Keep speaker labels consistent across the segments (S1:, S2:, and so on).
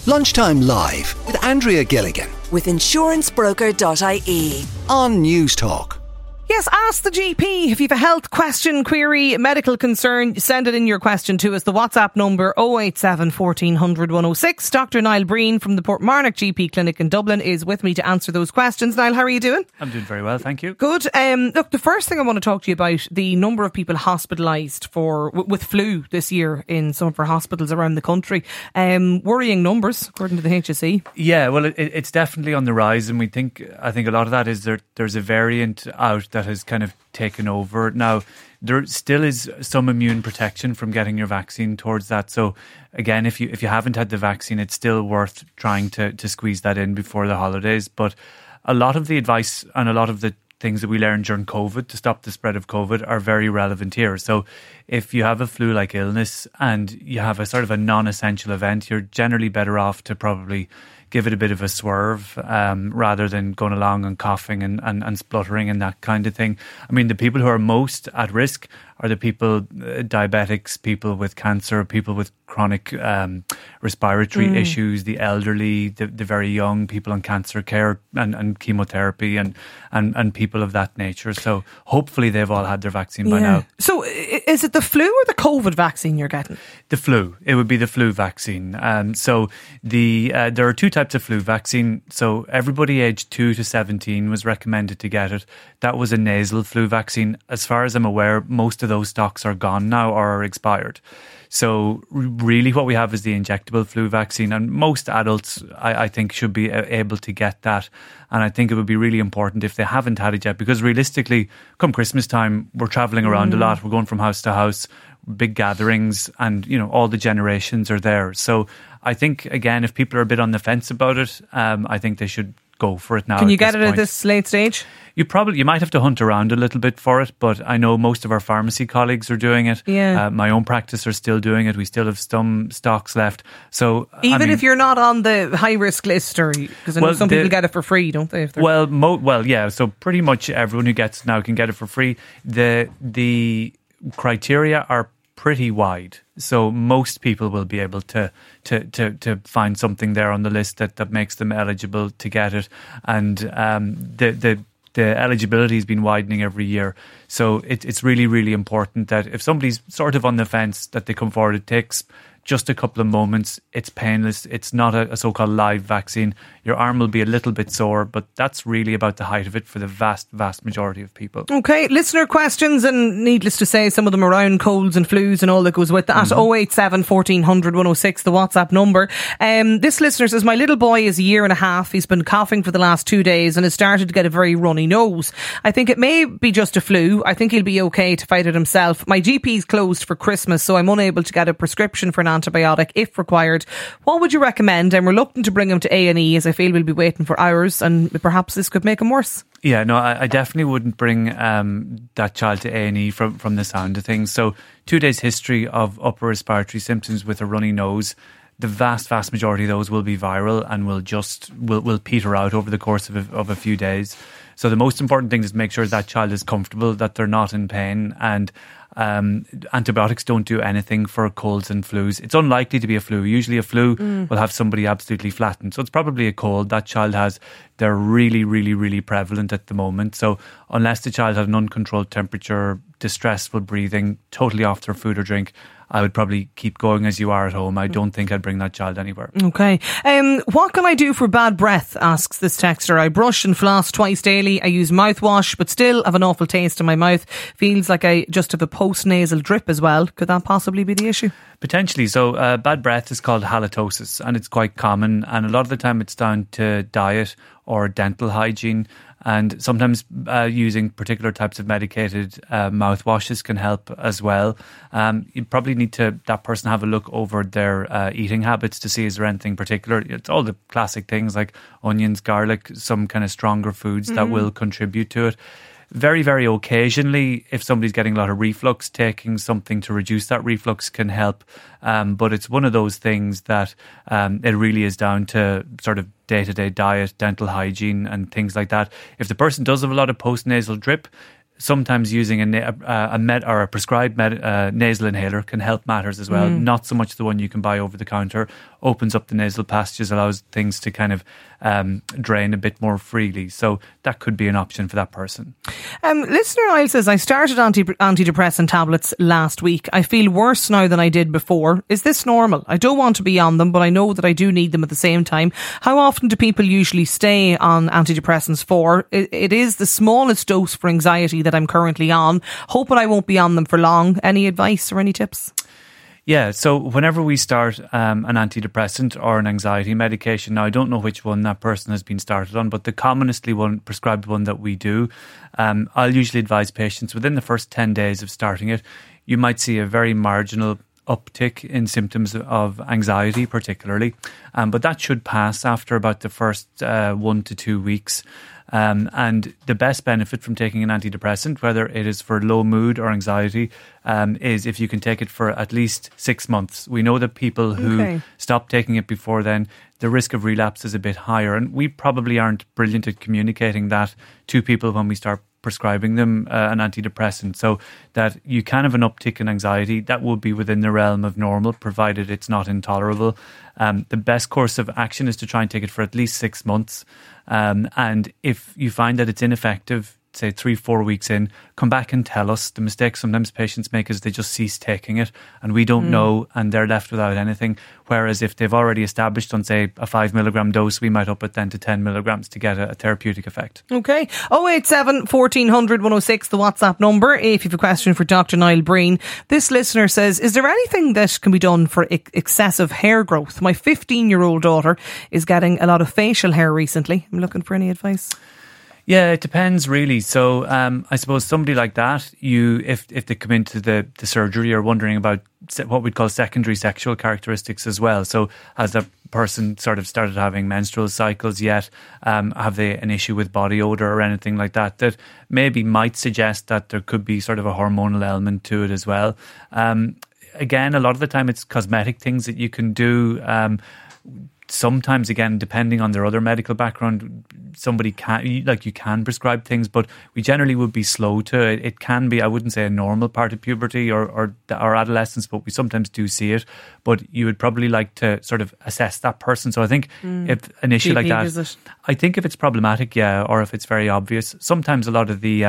S1: Lunchtime Live with Andrea Gilligan
S2: with insurancebroker.ie
S1: on News Talk.
S3: Yes, ask the GP. If you have a health question, query, medical concern, send it in your question to us. The WhatsApp number 087 1400 106. Dr. Niall Breen from the Portmarnock GP Clinic in Dublin is with me to answer those questions. Niall, how are you doing?
S4: I'm doing very well, thank you.
S3: Good. Look, the first thing I want to talk to you about, the number of people hospitalised with flu this year in some of our hospitals around the country. Worrying numbers, according to the HSE.
S4: Yeah, well, it's definitely on the rise, and I think a lot of that is there's a variant out that has kind of taken over. Now, there still is some immune protection from getting your vaccine towards that. So again, if you haven't had the vaccine, it's still worth trying to squeeze that in before the holidays. But a lot of the advice and a lot of the things that we learned during COVID to stop the spread of COVID are very relevant here. So if you have a flu-like illness and you have a sort of a non-essential event, you're generally better off to probably give it a bit of a swerve rather than going along and coughing and spluttering and that kind of thing. I mean, the people who are most at risk are the people, diabetics, people with cancer, people with chronic respiratory issues, the elderly, the very young, people on cancer care and chemotherapy and people of that nature. So hopefully they've all had their vaccine by now.
S3: So is it the flu or the COVID vaccine you're getting?
S4: The flu. It would be the flu vaccine. So there are two types of flu vaccine. So everybody aged 2 to 17 was recommended to get it. That was a nasal flu vaccine. As far as I'm aware, most of those stocks are gone now or are expired. So really what we have is the injectable flu vaccine, and most adults I think should be able to get that. And I think it would be really important if they haven't had it yet, because realistically, come Christmas time, we're travelling around a lot, we're going from house to house, big gatherings, and all the generations are there. So I think, again, if people are a bit on the fence about it, I think they should go for it now.
S3: Can you get it at this late stage?
S4: You might have to hunt around a little bit for it, but I know most of our pharmacy colleagues are doing it.
S3: Yeah.
S4: My own practice are still doing it. We still have some stocks left. So
S3: even if you're not on the high risk list, or because I know some people get it for free, don't they?
S4: Yeah. So pretty much everyone who gets it now can get it for free. The criteria are pretty wide, so most people will be able to find something there on the list that makes them eligible to get it, and the eligibility has been widening every year. So it's really, really important that if somebody's sort of on the fence, that they come forward. It takes just a couple of moments. It's painless. It's not a so-called live vaccine. Your arm will be a little bit sore, but that's really about the height of it for the vast, vast majority of people. Okay,
S3: listener questions, and needless to say, some of them around colds and flus and all that goes with that. 087 1400 106, the WhatsApp number. This listener says, my little boy is 1.5 years. He's been coughing for the last 2 days and has started to get a very runny nose. I think it may be just a flu. I think he'll be okay to fight it himself. My GP's closed for Christmas, so I'm unable to get a prescription for an antibiotic if required. What would you recommend? I'm reluctant to bring him to A&E as I feel we'll be waiting for hours and perhaps this could make him worse.
S4: Yeah, no, I definitely wouldn't bring that child to A&E from the sound of things. So 2 days history of upper respiratory symptoms with a runny nose. The vast majority of those will be viral and will peter out over the course of a few days. So the most important thing is to make sure that child is comfortable, that they're not in pain, and antibiotics don't do anything for colds and flus. It's unlikely to be a flu. Usually a flu will have somebody absolutely flattened. So it's probably a cold that child has. They're really, really, really prevalent at the moment. So unless the child has an uncontrolled temperature, distressful breathing, totally off their food or drink, I would probably keep going as you are at home. I don't think I'd bring that child anywhere. Okay.
S3: What can I do for bad breath, asks this texter. I brush and floss twice daily. I use mouthwash, but still have an awful taste in my mouth. Feels like I just have a post-nasal drip as well. Could that possibly be the issue?
S4: Potentially. So bad breath is called halitosis, and it's quite common. And a lot of the time it's down to diet or dental hygiene. And sometimes using particular types of medicated mouthwashes can help as well. You probably need that person have a look over their eating habits to see is there anything particular. It's all the classic things like onions, garlic, some kind of stronger foods that will contribute to it. Very, very occasionally, if somebody's getting a lot of reflux, taking something to reduce that reflux can help. But it's one of those things that it really is down to sort of day-to-day diet, dental hygiene and things like that. If the person does have a lot of post-nasal drip, sometimes using a prescribed nasal inhaler can help matters as well. Not so much the one you can buy over the counter. Opens up the nasal passages, allows things to kind of drain a bit more freely. So that could be an option for that person.
S3: Listener Niall says, I started antidepressant tablets last week. I feel worse now than I did before. Is this normal? I don't want to be on them, but I know that I do need them at the same time. How often do people usually stay on antidepressants for? It is the smallest dose for anxiety that I'm currently on. Hoping I won't be on them for long. Any advice or any tips?
S4: Yeah, so whenever we start an antidepressant or an anxiety medication, now I don't know which one that person has been started on, but the commonly prescribed one that we do, I'll usually advise patients within the first 10 days of starting it, you might see a very marginal uptick in symptoms of anxiety particularly, but that should pass after about the first 1 to 2 weeks. And the best benefit from taking an antidepressant, whether it is for low mood or anxiety, is if you can take it for at least 6 months. We know that people who stop taking it before then, the risk of relapse is a bit higher. And we probably aren't brilliant at communicating that to people when we start prescribing them an antidepressant, so that you can have an uptick in anxiety. That would be within the realm of normal, provided it's not intolerable. The best course of action is to try and take it for at least 6 months. And if you find that it's ineffective, say 3-4 weeks in, come back and tell us. The mistake sometimes patients make is they just cease taking it and we don't know, and they're left without anything. Whereas if they've already established on, say, a 5 milligram dose, we might up it then to 10 milligrams to get a therapeutic effect. Okay.
S3: 087 1400 106, the WhatsApp number, if you have a question for Dr. Niall Breen. This listener says, is there anything that can be done for excessive hair growth? My 15-year-old daughter is getting a lot of facial hair recently. I'm looking for any advice.
S4: Yeah, it depends really. So I suppose somebody like that, if they come into the surgery, you're wondering about what we'd call secondary sexual characteristics as well. So has that person sort of started having menstrual cycles yet? Have they an issue with body odour or anything like that maybe might suggest that there could be sort of a hormonal element to it as well? Again, a lot of the time it's cosmetic things that you can do. Sometimes, again, depending on their other medical background, somebody you can prescribe things, but we generally would be slow to it. It can be, I wouldn't say a normal part of puberty or adolescence, but we sometimes do see it. But you would probably like to sort of assess that person. So I think if an issue like that, I think if it's problematic, yeah, or if it's very obvious, sometimes a lot of the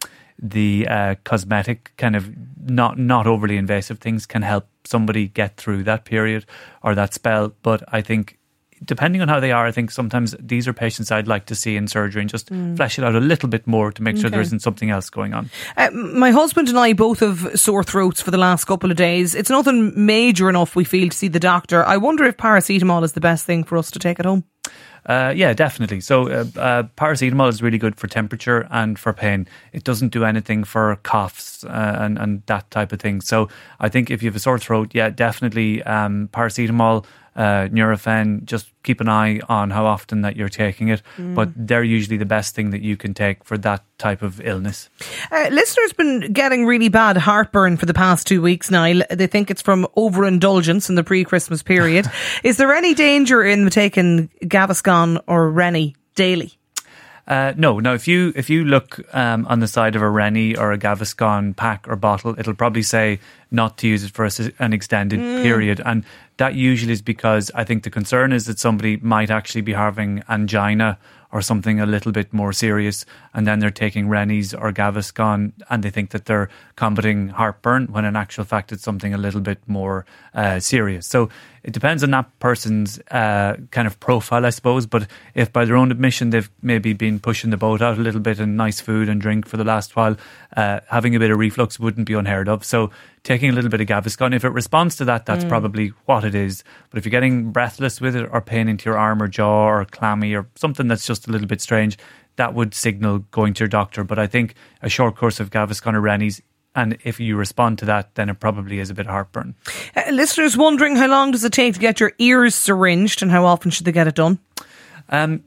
S4: cosmetic kind of not overly invasive things can help somebody get through that period or that spell. But I think depending on how they are, I think sometimes these are patients I'd like to see in surgery and just flesh it out a little bit more to make sure there isn't something else going on.
S3: My husband and I both have sore throats for the last couple of days. It's nothing major enough, we feel, to see the doctor. I wonder if paracetamol is the best thing for us to take at home.
S4: Yeah, definitely. So paracetamol is really good for temperature and for pain. It doesn't do anything for coughs and that type of thing. So I think if you have a sore throat, yeah, definitely paracetamol, Nurofen, just keep an eye on how often that you're taking it. But they're usually the best thing that you can take for that type of illness.
S3: Listeners been getting really bad heartburn for the past 2 weeks, Niall. They think it's from overindulgence in the pre-Christmas period. Is there any danger in taking Gaviscon or Rennie daily?
S4: No. Now, if you look on the side of a Rennie or a Gaviscon pack or bottle, it'll probably say not to use it for an extended period. And that usually is because I think the concern is that somebody might actually be having angina or something a little bit more serious, and then they're taking Rennies or Gaviscon and they think that they're combating heartburn when in actual fact it's something a little bit more serious. So it depends on that person's kind of profile, I suppose. But if by their own admission they've maybe been pushing the boat out a little bit and nice food and drink for the last while, having a bit of reflux wouldn't be unheard of. So taking a little bit of Gaviscon, if it responds to that, that's probably what it is. But if you're getting breathless with it or pain into your arm or jaw or clammy or something that's just a little bit strange, that would signal going to your doctor. But I think a short course of Gaviscon or Rennies, and if you respond to that, then it probably is a bit of heartburn. Listeners wondering, how long does it take to get your ears syringed and how often should they get it done?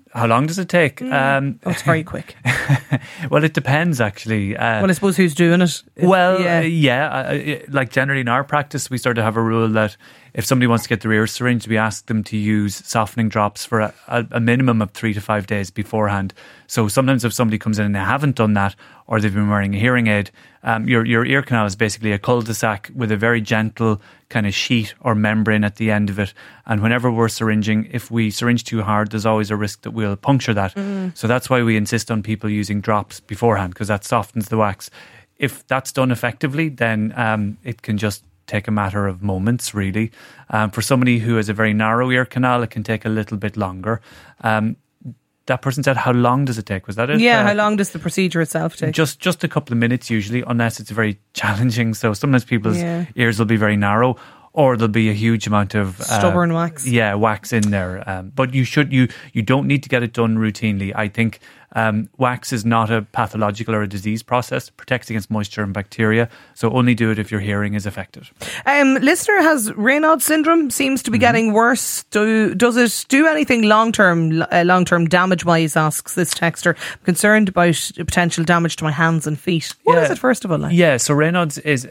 S4: How long does it take?
S3: It's very quick.
S4: Well, it depends, actually.
S3: Well, I suppose who's doing it?
S4: Like generally in our practice, we sort of have a rule that if somebody wants to get their ears syringed, we ask them to use softening drops for a minimum of 3 to 5 days beforehand. So sometimes if somebody comes in and they haven't done that, or they've been wearing a hearing aid, your ear canal is basically a cul-de-sac with a very gentle kind of sheet or membrane at the end of it. And whenever we're syringing, if we syringe too hard, there's always a risk that we'll puncture that. So that's why we insist on people using drops beforehand, because that softens the wax. If that's done effectively, then it can just take a matter of moments, really. For somebody who has a very narrow ear canal, it can take a little bit longer. That person said, how long does it take? Was that it?
S3: Yeah, how long does the procedure itself take?
S4: Just a couple of minutes usually, unless it's very challenging. So sometimes people's ears will be very narrow, or there'll be a huge amount of
S3: stubborn wax.
S4: Yeah, wax in there. But you don't need to get it done routinely. I think wax is not a pathological or a disease process. It protects against moisture and bacteria. So only do it if your hearing is affected.
S3: Listener has Raynaud's syndrome, seems to be getting worse. Does it do anything long-term damage-wise, asks this texter. I'm concerned about potential damage to my hands and feet. What is it, first of all? Like?
S4: Yeah, so Raynaud's is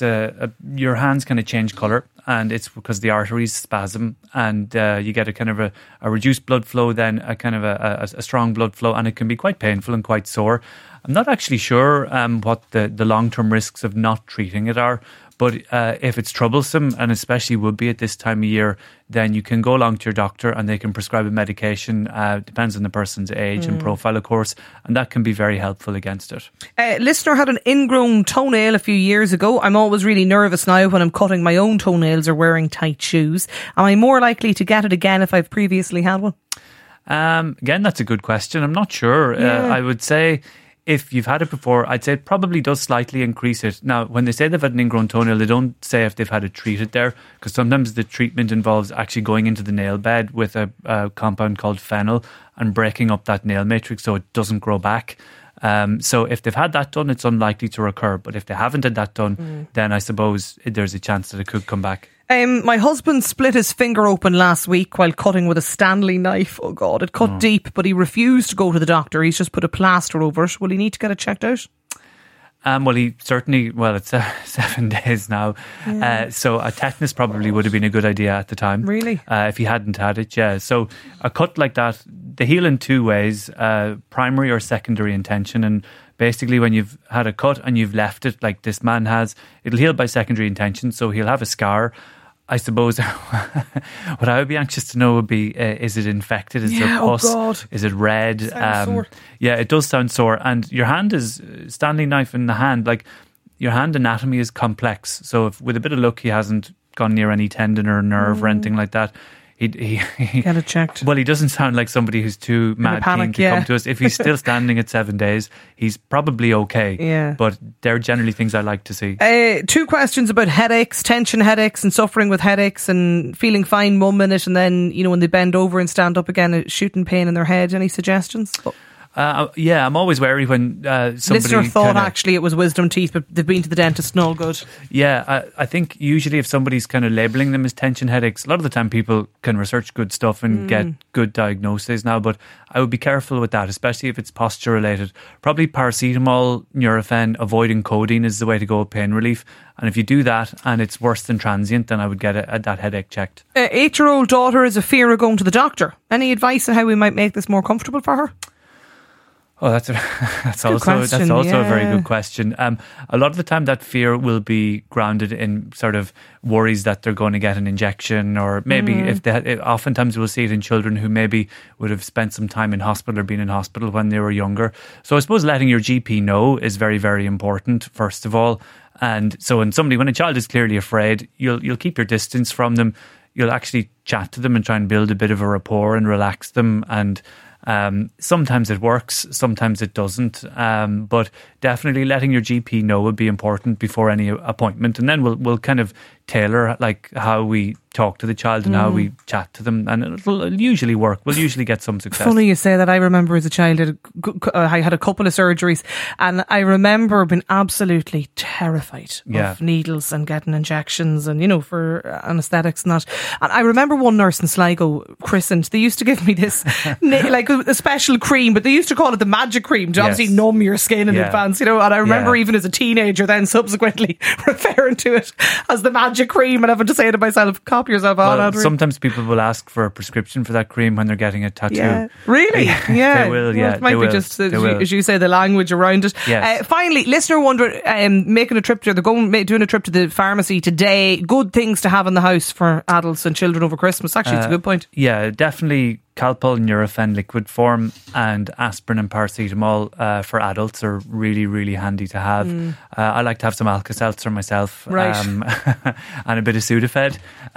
S4: your hands kind of change colour, and it's because the arteries spasm, and you get a kind of a reduced blood flow, then a kind of a strong blood flow, and it can be quite painful and quite sore. I'm not actually sure what the long-term risks of not treating it are, but if it's troublesome, and especially would be at this time of year, then you can go along to your doctor and they can prescribe a medication. Depends on the person's age and profile, of course, and that can be very helpful against it.
S3: Listener had an ingrown toenail a few years ago. I'm always really nervous now when I'm cutting my own toenails or wearing tight shoes. Am I more likely to get it again if I've previously had one?
S4: Again, that's a good question. I'm not sure. I would say if you've had it before, I'd say it probably does slightly increase it. Now, when they say they've had an ingrown toenail, they don't say if they've had it treated there, because sometimes the treatment involves actually going into the nail bed with a compound called phenol and breaking up that nail matrix so it doesn't grow back. So if they've had that done, it's unlikely to recur. But if they haven't had that done, then I suppose there's a chance that it could come back.
S3: My husband split his finger open last week while cutting with a Stanley knife. Oh God, it cut deep, but he refused to go to the doctor. He's just put a plaster over it. Will he need to get it checked out? It's
S4: 7 days now. So a tetanus probably would have been a good idea at the time.
S3: Really?
S4: If he hadn't had it, yeah. So a cut like that, they heal in two ways, primary or secondary intention. And basically when you've had a cut and you've left it like this man has, it'll heal by secondary intention. So he'll have a scar. I suppose what I would be anxious to know would be, is it infected? Is there pus?
S3: Oh God.
S4: Is it red?
S3: Sore.
S4: Yeah, it does sound sore. And your hand is, Stanley knife in the hand, like your hand anatomy is complex. So if with a bit of luck he hasn't gone near any tendon or nerve or anything like that, he
S3: get it checked.
S4: Well, he doesn't sound like somebody who's too mad keen to come to us. If he's still standing at 7 days, he's probably okay.
S3: Yeah.
S4: But they're generally things I like to see.
S3: 2 questions about headaches, tension headaches and suffering with headaches and feeling fine 1 minute and then, when they bend over and stand up again, a shooting pain in their head. Any suggestions?
S4: I'm always wary when somebody...
S3: Listener thought actually it was wisdom teeth, but they've been to the dentist and all good.
S4: Yeah, I think usually if somebody's kind of labelling them as tension headaches, a lot of the time people can research good stuff and get good diagnoses now, but I would be careful with that, especially if it's posture related. Probably paracetamol, Nurofen, avoiding codeine is the way to go with pain relief. And if you do that and it's worse than transient, then I would get that headache checked.
S3: 8-year-old daughter has a fear of going to the doctor. Any advice on how we might make this more comfortable for her?
S4: Oh, that's also a very good question. A lot of the time that fear will be grounded in sort of worries that they're going to get an injection, or maybe oftentimes we'll see it in children who maybe would have spent some time in hospital or been in hospital when they were younger. So I suppose letting your GP know is very, very important, first of all. And so when a child is clearly afraid, you'll keep your distance from them. You'll actually chat to them and try and build a bit of a rapport and relax them. And sometimes it works, sometimes it doesn't, but definitely letting your GP know would be important before any appointment, and then we'll kind of tailor like how we talk to the child and how we chat to them, and it'll usually work. We'll usually get some success.
S3: Funny you say that. I remember as a child, I had a couple of surgeries, and I remember being absolutely terrified of needles and getting injections and, for anaesthetics and that. And I remember one nurse in Sligo, christened, they used to give me this like a special cream, but they used to call it the magic cream to obviously numb your skin in advance, and I remember even as a teenager then subsequently referring to it as the magic cream and having to say to myself, cop yourself on, Andrew.
S4: Sometimes people will ask for a prescription for that cream when they're getting a tattoo.
S3: Yeah. Really? Yeah.
S4: They will,
S3: well, it might be just, as you say, the language around it.
S4: Yes.
S3: Finally, listener wonder, making a trip they're doing a trip to the pharmacy today. Good things to have in the house for adults and children over Christmas. Actually, it's a good point.
S4: Yeah, definitely. Calpol and Nurofen liquid form and aspirin and paracetamol for adults are really, really handy to have. I like to have some Alka-Seltzer myself,
S3: right.
S4: And a bit of Sudafed.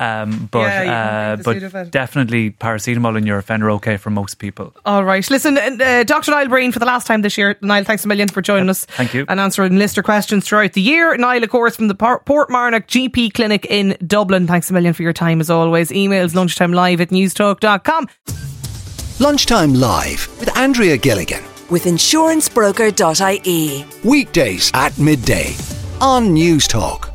S4: But definitely paracetamol and Nurofen are okay for most people.
S3: All right. Listen, Dr. Niall Breen for the last time this year. Niall, thanks a million for joining us.
S4: Thank you.
S3: And answering listener questions throughout the year. Niall, of course, from the Portmarnock GP Clinic in Dublin. Thanks a million for your time as always. Emails lunchtimelive@newstalk.com.
S1: Lunchtime Live with Andrea Gilligan.
S2: With insurancebroker.ie.
S1: Weekdays at midday on News Talk.